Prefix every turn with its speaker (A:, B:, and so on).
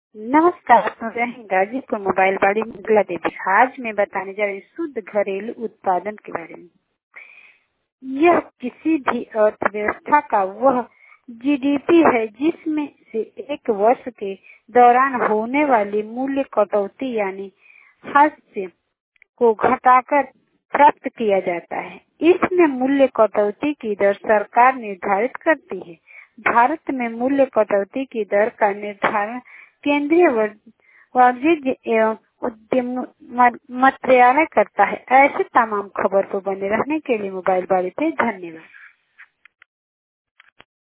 A: नमस्कार, सुन रहे हैं गाजीपुर मोबाइल बाड़ी मंगला देवी। आज मैं बताने जा रही हूँ शुद्ध घरेलू उत्पादन के बारे में। यह किसी भी अर्थव्यवस्था का वह जीडीपी है जिसमें से एक वर्ष के दौरान होने वाली मूल्य कटौती यानी हास्य को घटाकर प्राप्त किया जाता है। इसमें मूल्य कटौती की दर सरकार निर्धारित करती है। भारत में मूल्य कटौती की दर का निर्धारण केंद्रीय वाणिज्य एवं उद्यम मंत्रालय करता है। ऐसे तमाम खबर को बने रहने के लिए मोबाइल बाड़ी पे धन्यवाद।